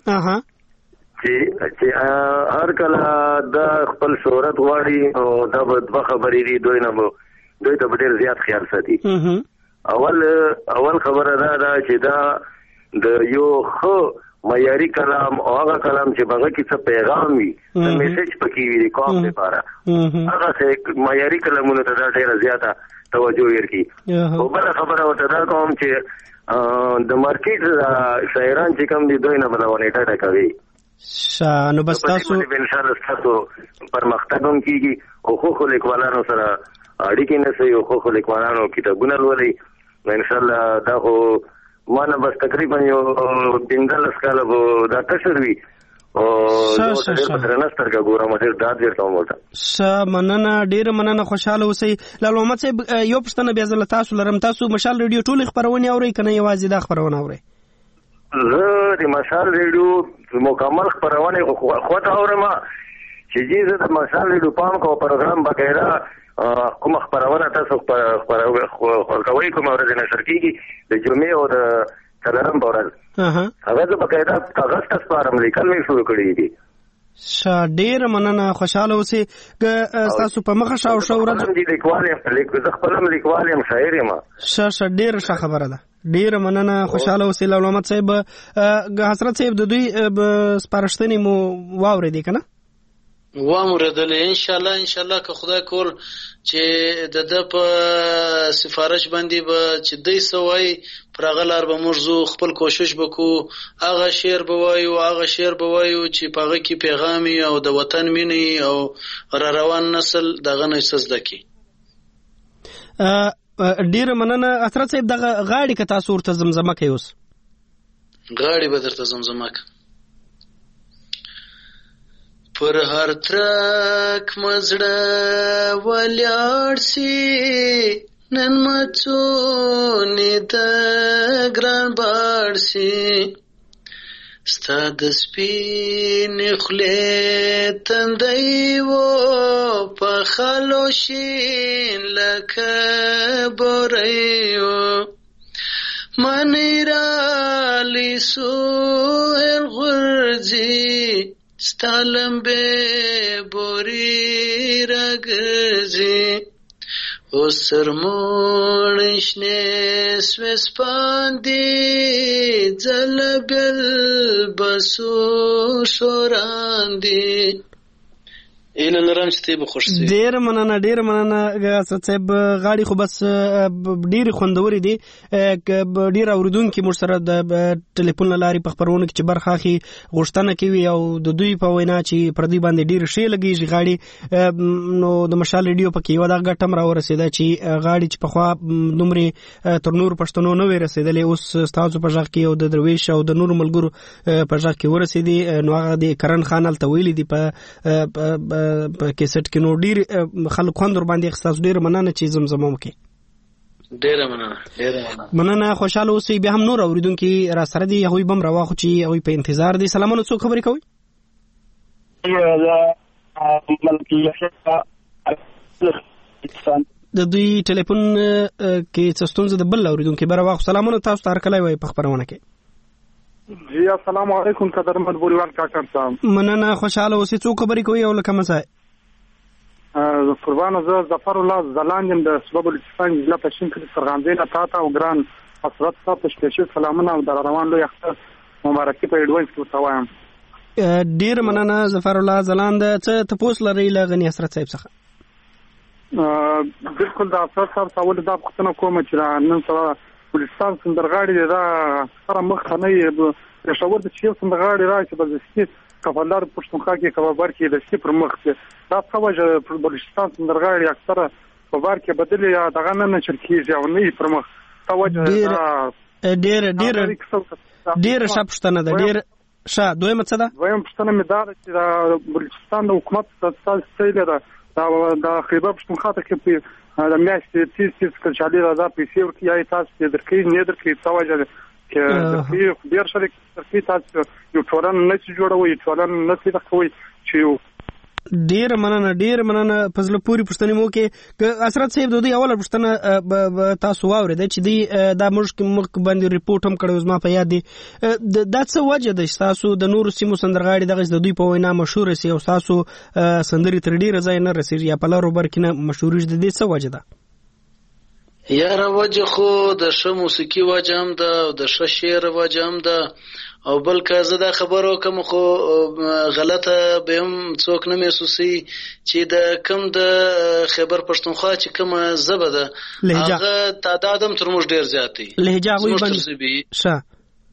چې چې هر کله د خپل شهرت غواړي او دا به دوه خبرې دي دوی نه به دوی ته به ډېر زیات خیال ساتي اول اول خبره دا ده چې دا د یو ښه معیاري کلام او هغه کلام چې هغه کې څه پیغام وي د میسج پکې وي د قوم لپاره هغه څه معیاري کلامونو ته دا ډېره زیاته توجه ورکړي او بله خبره ورته دا کوم چې د مارکیټ شاعران چې کوم دي دوی نه به دغه نیټه ډکوي نو بس تاسو انشاءالله ستاسو پرمختګ هم کېږي او ښو ښو لیکوالانو سره اړیکې نیسئ او ښو ښو لیکوالانو کتابونه لولئ نو انشاءالله دا خو ما نه بس تقریبا یو پنځلس کاله به دا کشر وي او زه ډېر په درنه سترګه ګورم ډېر ډاډ درته وم ورته ښه مننه ډېره مننه خوشحاله اوسئ لال محمد صاحب یو پوښتنه بیا زه له تاسو لرم تاسو مشال ریډیو ټولې خپرونې اورئ که نه یوازې دا خپرونه اورئ زه د مشال ریډیو مکمل خپرونې خوته اورم چې جی زه د مشال ریډیو پام کوم پروګرام باقاعده کومه خپرونه تاسو خپروئ کومه ورځ نشر کېږي د جمعې او د څلورم په ورځ هغه زه باقاعده کاغذ ته سپارم لیکل مې شروع کړي دي ښه ډېره مننه خوشحاله اوسئ که ستاسو په مخه شا او ښه ورځ لیکوال یم زه خپل هم لیکوال یم شاعر یم ښه ښه ډېره ښه خبره ده ډېره مننه خوشحاله اوسئ لال محمد صاحب حسرت صاحب د دوی سپارښتنې مو واورېدې که نه واموردلې ان شاء الله ان شاء الله که خدای کول چې د د په سفارش باندې به چې دوی سوای پر هغه لار به موږ زو خپل کوشش وکړو هغه شعر به وایو هغه شعر به وایو چې په هغه کې پیغام او د وطن مینې او را روان نسل دغه نه څه زده کړي ډېره مننه حضرت صاحب دغه غاړې که تاسو ورته زمزمه کوئ اوس غاړې به درته زمزمه کوم پر هر ترک مزړه ولاړ سي نن مڅونې د ګران باړ سي ستا د سپینې خولې تندی و په خالو شین لکه بوری و منې رالی سوهل غورځي ستا لمبې بوري راګرځي اوس سرموڼې شنې سوې سپاندې ځله بل بسو شوراندې ایله لرم چې ته به خوښ شې ډېره مننه ډېره مننه حضرت صاحب غاړې خو بس ډېرې خوندورې دي ډېر اورېدونکي موږ سره د ټلیفون له لارې په خپرونو کې چې برخه اخلي غوښتنه کوي او د دوی په وینا چې پر دوی باندې ډېرې ښې لګېږي غاړې نو د مشال ریډیو پکې یوه دغه ګټه هم راورسېده چې غاړې چې پخوا دومرې تر نورو پښتنو نه وې رسېدلې اوس ستاسو په غږ کې او د درویش او د نورو ملګرو په غږ کې ورسېدې نو هغه د کرن خان هلته ویلي دي په په کیسټ کې نو ډېر خلک خوند ور باندې اخستاسو ډېره مننه چې زمزمه وکړي ډېره مننه ډېره مننه مننه خوشحاله اوسئ بیا هم نور اورېدونکي را سره دي هغوی به هم راواخو چې هغوی په انتظار دي سلامونه څوک خبرې کوئ د دوی ټلیفون کې څه ستونزه د بل اورېدونکي به راواخو سلامونه تاسو ته هرکلی وایي په خپرونه کې جی السلام علیکم قدرمن بوریوال کاکړ صاحب مننه خوشحاله اوسئ څوک خبرې کوي او له کومه ځای قربانه زه ظفر الله زلان یم د سبب بلوچستان ضلع پښین کلي سرغاندې نه تاته او ګران حضرت صاحب ته سپیشل سلامونه او د روان لوی اختر مبارکي په ایډوانس کې ورته وایم ډېره مننه ظفر الله زلان د څه تپوس لرئ له غني حضرت صاحب څخه بالکل د حضرت صاحب ته ولې دا پوښتنه کوم چې نن سبا بلوچستان سندرغاړي دی دا سره مخ نه یې پېښور د چې یو سندرغاړي راشي په دستي کفالدار پښتونخوا کې کبابر کې د سي پر مخ دا څه وجه بلوچستان سندرغاړي اکثره په بار کې بدلې یا دغه نه نشر کېږي او نه پر مخ څه وجه ډېر ډېر ډېر ښه پوښتنه ده ډېر ښه دویمه څه ده دویم پوښتنه مې دا ده چې د بلوچستان د حکومت ستاسو څه ده د خیبر پښتونخوا ته کې د میاشتې تیس تیس کچالي راځه پیسې ورکړي یا تاسو دې درکړي نه درکړي څه وجه کې ډیر شریک ترکی تاسو یو ټولن نه چې جوړوي ټولن نه چې کوي چې ډیر مننه ډیر مننه فضل پوری پښتني مو کې حضرت صاحب دوی اوله پښتنه تاسو واورید چې دی د مشک مخ باندې ریپورت هم کړو زما په یاد دی دا څه وجه ده تاسو د نور سیمو سندرغاړي دغه دوی په وینا مشهور سي او تاسو سندري تر ډیر ځای نه رسیږي یا په لارو برکینه مشهور دي د څه وجه ده یاره وجه خو د ښه موسیقي وجه هم ده او د ښه شعر وجه هم ده او بلکې زه دا خبرو کوم خو غلطه به هم څوک نه محسوسي چې د کم د خیبر پښتونخوا چې کومه زبه ده هغه تعداد هم تر موږ ډیر زیات دی لهجه وي باندې ښه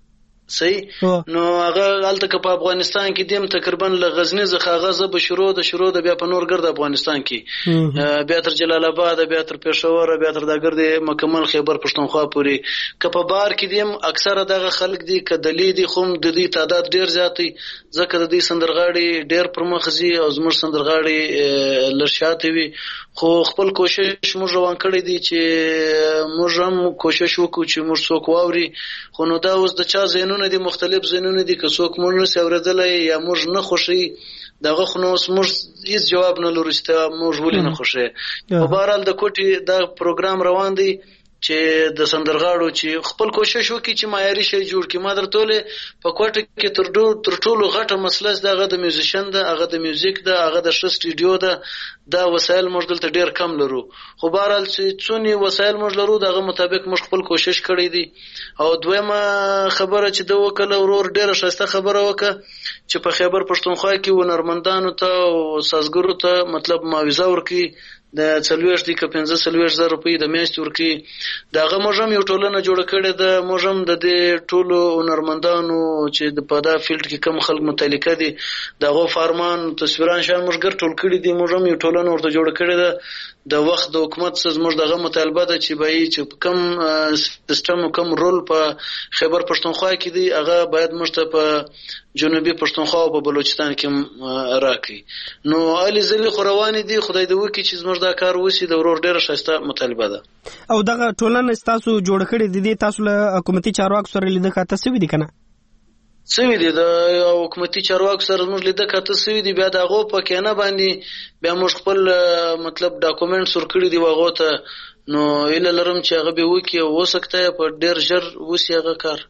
صحیح نو هغه الته په افغانستان کې دیم تقریبا ل غزنی څخه غزه به شروع د شروع د بیا په نور ګرد افغانستان کې بیا تر جلال آباد بیا تر پېښور بیا تر د ګرد مکمل خیبر پښتونخوا پوری کپه بار کې دیم اکثره دغه خلک دي کدلی دي خو د دې تعداد ډیر زیات دي ځکه د دې سندرغاړي ډیر پرمخزي او زموږ سندرغاړي لرشات وي خو خپل کوشش موږ روان کړی دي چې موږ هم کوشش وکړو چې موږ څوک واوري خو نو دا اوس د چا زینو دي مختلف زینونه دي که څوک مونږ نه اوریدلای یا موږ نه خوشي دغه خو نو موږ هیڅ جواب نه لرو چې موږ ولې نه خوشي په بهرحال د کوټي دا پروګرام روان دی چې د سندرغاړو چې خپل کوشش وکړي چې معیاري شی جوړ کړي ما درته په کوټه کې تر ټولو تر ټولو غټه مسله دغه د میوزیشن ده هغه د میوزیک ده هغه د ښه سټډیو ده دا وسایل موږ دلته ډیر کم لرو خو بهرحال چې څونی وسایل موږ لرو دغه مطابق موږ خپل کوشش کړی دي او دویمه خبره چې د وکړه ورور ډیره شایسته خبره وکړه چې په خیبر پښتونخوا کې ونرمندانو ته او سازګرو ته مطلب معاوضه ورکړي د څلوېښت دی که پنځه څلوېښت زره روپۍ د میاشتې ورکړي د هغه موږ هم یو ټولنه جوړه کړې ده موږ هم د دې ټولو هنرمندانو چې په دا فیلډ کې کم خلک متعلقه دي د هغو فارمان تصویران شیان موږ ګر ټول کړي دي موږ هم یو ټولنه ورته جوړه کړې ده د وخت د حکومت څخه زموږ دغه مطالبه ده چې باید چې کم سیستم او کم رول په خیبر پښتونخوا کې دی هغه باید موږ ته په جنوبي پښتونخوا او په بلوچستان کې راکړي نو علي زلي خو روانې دي خدای دې وکړي چې زموږ دا کار وشي د ورور ډېره ښایسته مطالبه ده او دغه ټولنه ستاسو جوړ کړې دي تاسو له حکومتي چارواکو سره لیدل کاته سوي دي کنه سوي دي د حکومتي چارواکو سره موږ لیدل کاته سوي دي بیا دغه په کینه باندې بیا موږ خپل مطلب ډاکومنټس ورکړي دي واغو ته نو اله لرم چې هغه به وکي او وسکته په ډېر ژر وسی هغه کار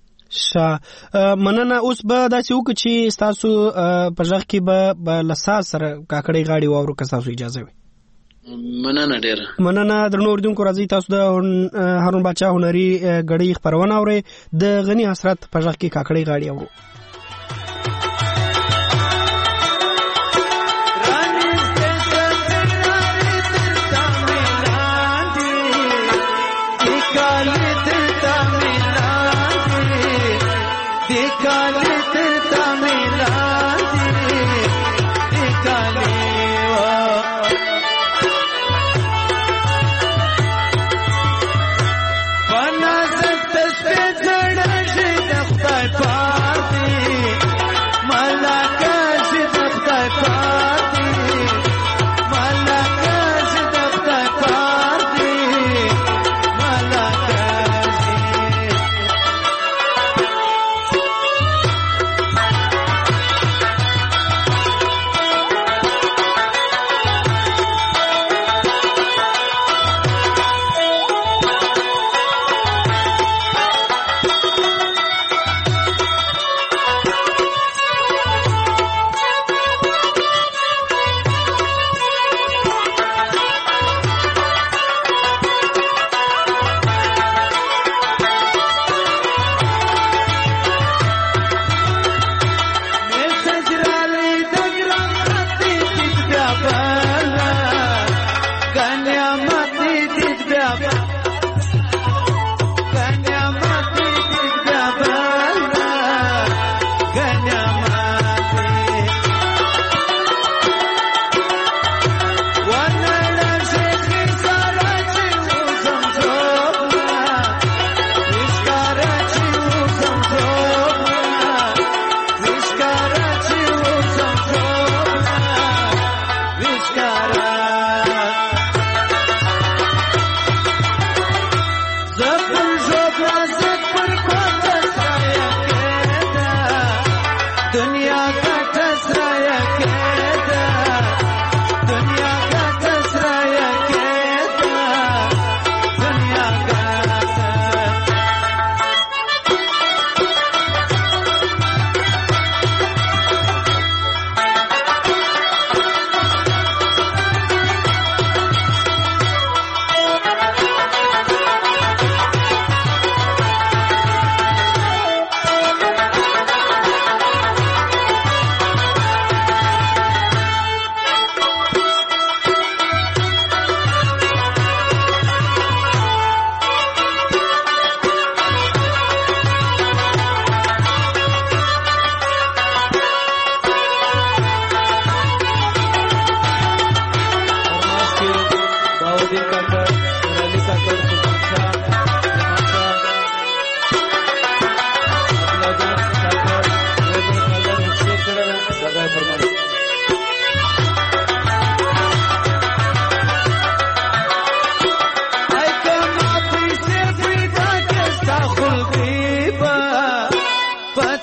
شا مننه اوس به داسې وکړو چې تاسو په ځخ کې به لسا سره کاکړی غاړي واورو که تاسو اجازه وي مننه ډیره مننه درنو اوریدونکو راځي تاسو د هارون باچا هنري غړي خبرونه اورئ د غنی حسرت په ځخ کې کاکړی غاړي اورو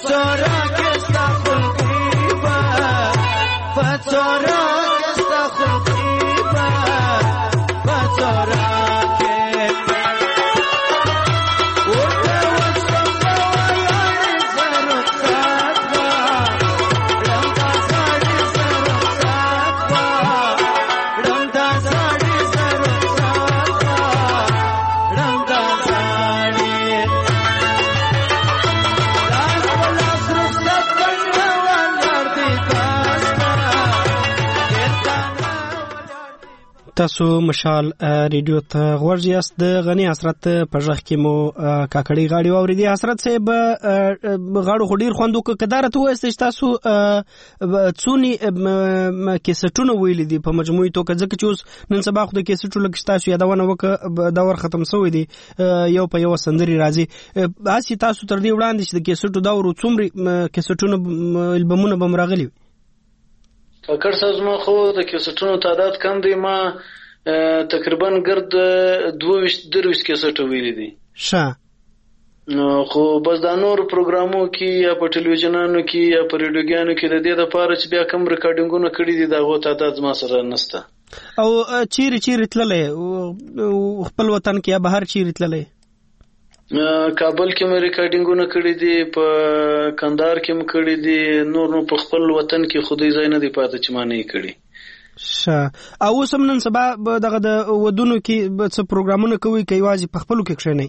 پڅورا کستا خلقیبا پڅورا کستا خلقیبا پڅورا تاسو مشال ریډیو ته غوږ یاست. د غنی حسرت په ژغ کې مو کاکړی غاړي واورېدې. حسرت صاحب غاړو خو ډېر خوند وکړ. که دا راته ووایاست چې تاسو څونې کیسټونه ویلي دي په مجموعي توګه، ځکه چې اوس نن سبا خو د کیسټو لږ تاسو یادونه وکړه، دا ور ختم شوی دی، یو په یو سندري راځي. هسې تاسو تر دې وړاندې چې د کیسټو دور څومره کیسټونه البمونه به م راغلي وي؟ کاکړ صاحب زما خو د کیسټونو تعداد کم دی، ما تقریبا ګرد دوه ویشت درویشت کیسټه ویلي دي. ښه، خو بس دا نور پروګرامو کې یا په ټلویزیونانو کې یا په ریډیوګانو کې د دې دپاره چې بیا کم ریکارډینګونه کړي دي د هغو تعداد زما سره نشته. او چیرې چیرې تللی خپل وطن کې یا بهر چیرې تللی؟ کابل کې مې ریکارډینګونه کړي دي، په کندهار کې مې کړي دي، نور نو په خپل وطن کې خو دې ځای نه دی پاته چې ما نه یې کړي. ښه، او اوس هم نن سبا دغه د ودونو کې څه پروګرامونه کوئ که یوازې په خپلو کې کښېنئ؟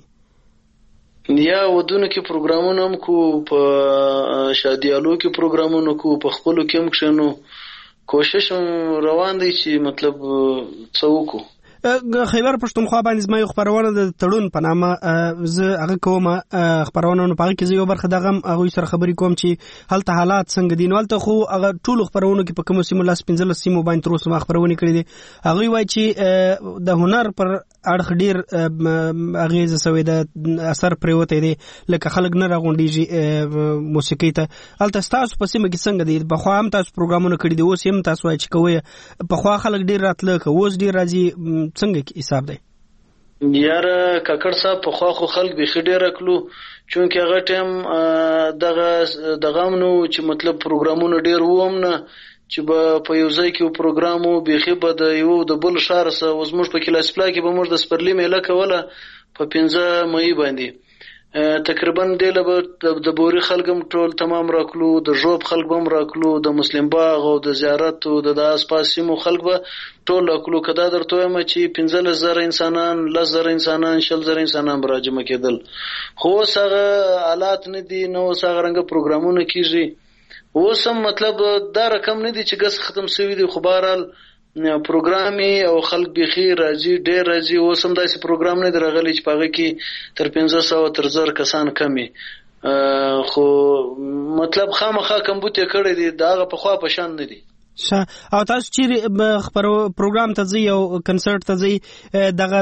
یا ودونو کې پروګرامونه هم کو، په شادیالو کې پروګرامونه کو، په خپلو کې هم کښېنو. کوشش هم روان دی چې مطلب څه وکړو. خیبر پښتونخوا باندې زما یو خپرونه د تړون په نامه زه هغه کوم خپرونه، نو په هغه کې زه یو برخه دغه هغوی سره خبرې کوم چې هلته حالات څنګه دي. نو هلته خو هغه ټولو خپرونو کې په کومو سیمو لس پنځلس سیمو باندې تر اوسه ما خپرونې کړي دي. هغوی وایي چې د هنر پر اړخ ډېر اغېزه سوې ده، اثر پرېوتی دی، لکه خلک نه راغونډېږي موسیقۍ ته. هلته ستاسو په سیمه کې څنګه دي؟ پخوا هم تاسو پروګرامونه کړي دي، اوس هم تاسو وایي چې کوئ. پخوا خلک ډېر راتله، که اوس ډېر راځي، څنګه حساب دی؟ یاره کاکړ صاحب پخوا خو خلک بیخي ډېره کړو، چونکې هغه ټایم دغه دغه هم نه و چې مطلب پروګرامونه ډېر و هم نه، چې به په یو ځای کې پروګرام و، بیخي به د یو د بل ښار سره. اوس موږ په کلاسپلا کې به موږ د سپرلي میله کوله په پنځه مۍ باندې، تقریبا دې له به د بوري خلک هم ټول تمام راکلو، د ژوب خلک به هم راکلو، د مسلم باغ او د زیارت او د د آسپاس سیمو خلک به ټول راکلو. که دا درته وایم چې پنځلس زره انسانان، لس زره انسانان، شل زره انسانان به راجمع کېدل. خو اوس هغه حالات نه دي، نه اوس هغه رنګه پروګرامونه کېږي. اوس هم مطلب دا رقم نه دی چې ګس ختم شوي دي، خو بهرحال پروګرامي او خلک بیخي راځي، ډېر راځي. اوس هم داسې پروګرام نه دی راغلی چې په هغه کې تر پنځه سوه تر زر کسان کم وي. خو مطلب خامخا کمبود یې کړی دی، د هغه پخوا په شان نه دی. او تاسو چیرې خپرو پروګرام ته ځئ او کنسرت ته ځئ، دغه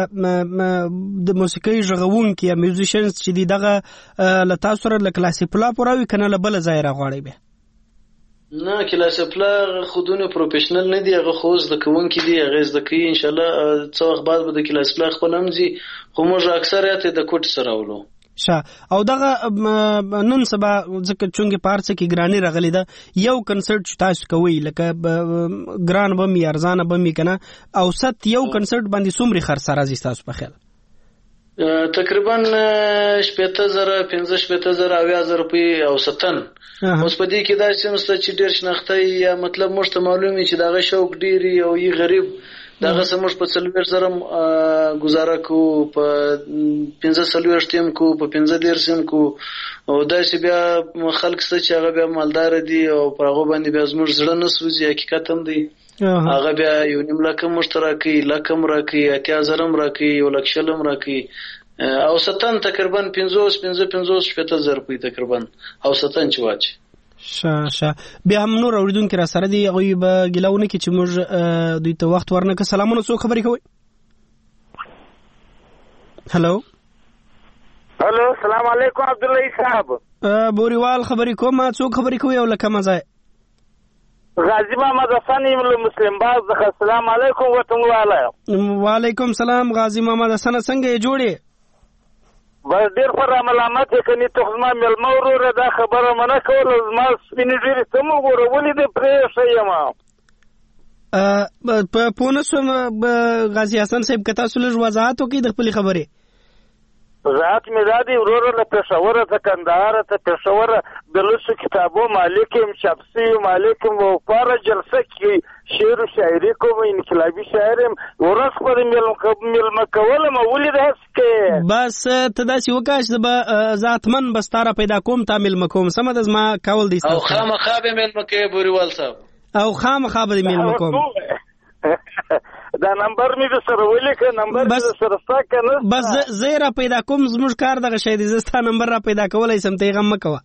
د موسیقۍ غږونکي یا میوزیشنز چې دي دغه له تاسو سره له کلاسیپلا پوره وي که نه له بله ځایه راغواړئ بیا؟ نه، کلاسیپلا خودونه پروفیشنل نه دي، هغه خو زده کوونکي دي، هغه زده کوي. انشاءالله څه وخت بعد به د کلاسیپلا خپل هم ځي، خو موږ اکثریت یې د کوټې سره راولو. ښه، او دغه نن سبا ځکه چونګې په هر څه کې ګراني راغلې ده، یو کنسرت چې تاسو کوئ لکه ګران به مي ارزانه به مي که نه، اوسط یو کنسرت باندې څومرې خرڅه راځي ستاسو په خیال؟ تقریبا شپېته زره، پنځه شپېته زره، اویا زره روپۍ اوسطن. اوس په دې کې داسې هم شته چې ډېر شناخته یا مطلب موږ ته معلوم وي چې دغه شوق ډېر وي او یې غریب، دغه څه موږ په څلوېښت زره ګزاره کوو، په پنځه څلوېښت هم کوو، په پنځه دېرش هم کوو. او داسې بیا خلک شته چې هغه بیا مالداره دي او پر هغو باندې بیا زموږ زړه نه سوځي، حقیقت هم دی. هغه بیا یو نیم لک هم موږ ته راکوي، لک هم راکوي، اتیا زره هم راکوي، یو لک شل هم راکوي. اوسطن تقریبا پنځوس پنځه پنځوس شپېته زره روپۍ تقریبا اوسطن چې واچي. ښه ښه، بیا هم نور اورېدونکي را سره دي، هغوی به ګیله ونه کړي چې موږ دوی ته وخت ورنه کړه. سلامونه، څوک خبرې کوئ؟ هلو هلو، سلام علیکم عبدالله صاحب. بوریوال خبرې کوم، څوک خبرې کوئ او له کومه ځای؟ غازی محمد حسن یم له مسلم باغ څخه. السلام علیکم وطنواله. وعلیکم سلام غازی محمد حسن، څنګه یې جوړې؟ بس ډېر پر ملامت یې کني ته زما مېلمه وروره دا خبره منه کوله زما سپینې ډېرې ته مو ګوره ولې دې پرېښه یم په پوه نه شوم غازي حسن صاحب که تاسو لږ وضاحت وکړئ د خپلې خبرې. وضاحت مې دا دی وروره له پېښوره ته کندهاره ته پېښوره بلوڅو کتابو مالک یم چاپ سوي مالک یم پاره جلسه کې شعر و شاعري کوم انقلابي شاعر یم ورځ خپل مېلمه کولم ولې داسې کوې بس ته داسې وکړه چې به زه حتمن به ستا را پیدا کوم تا مېلمه کوم سمه ده زما کول دی او خامخا به مېلمه کوې بوریوال صاحب او خامخا به دې مېلمه کوم دا نمبر مې د سره ولیکه نمبر مې د سره ستا که نه بس زه یې را پیدا کوم زموږ کار دغه شی دی زه ستا نمبر را پیدا کولی سم ته یې غم مه کوه.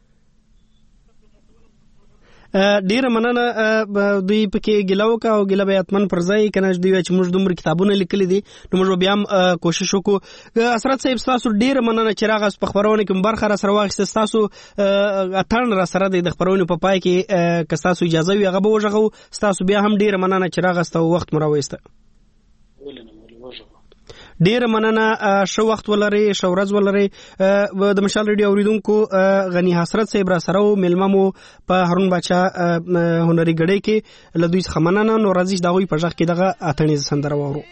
ډیره مننه دوی پکې ګیله وکړه او ګیله به حتمن پر ځای که نه دوی وایي چې موږ دومره کتابونه لیکلي دي نو موږ بیا هم کوشش وکړو. حسرت صاحب ستاسو ډیره مننه چې راغاست په خپرونه کې برخه را سره واخیسته ستاسو اتڼ را سره دی د خپرونې په پای کې که ستاسو اجازه وي هغه به وغږوو ستاسو بیا هم ډیره مننه چې راغاست او وخت مو راوایسته. ډیره مننه ښه وخت ولرئ ښه ورځ ولرئ. د مشال ریډیو اوریدونکو غني حسرت صاحب را سره و میلمه مو په هارون باچا هنري ګړۍ کې له دوی څخه مننه. نو راځئ چې د هغوی په غږ کې دغه اتڼیزه سندره واورو.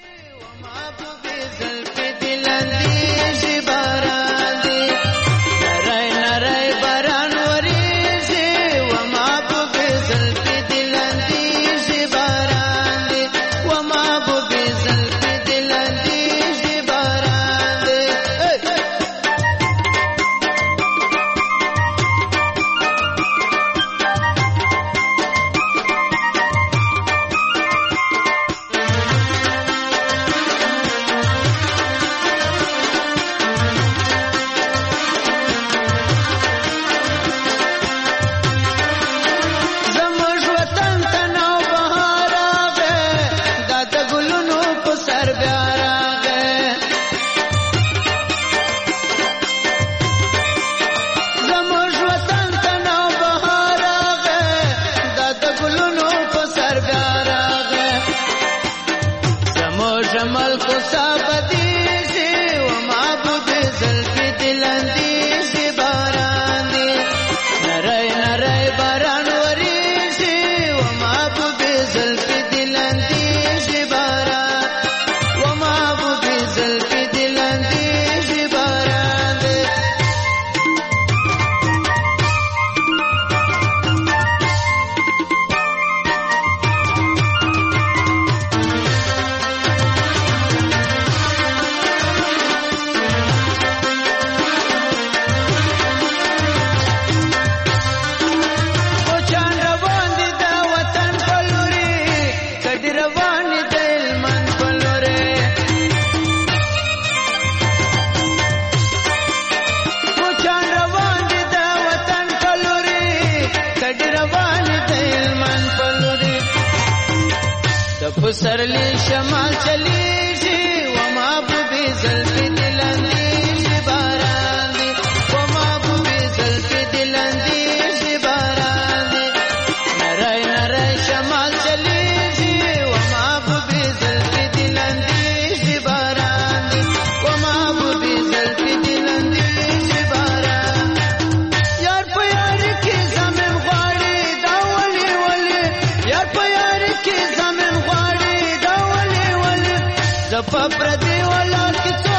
سرلی شمال چلیږي و محبوبې زلفې دې لندېږي باران دي و محبوبې زلفې دې لندېږي باران دي نری نری شمال چلیږي و محبوبې زلفې دې لندېږي باران دي و محبوبې زلفې دې لندېږي باران یار په یار کې زمین غواړي دا ولې ولې یار په یار کې زمین غواړي په پردي ولات کې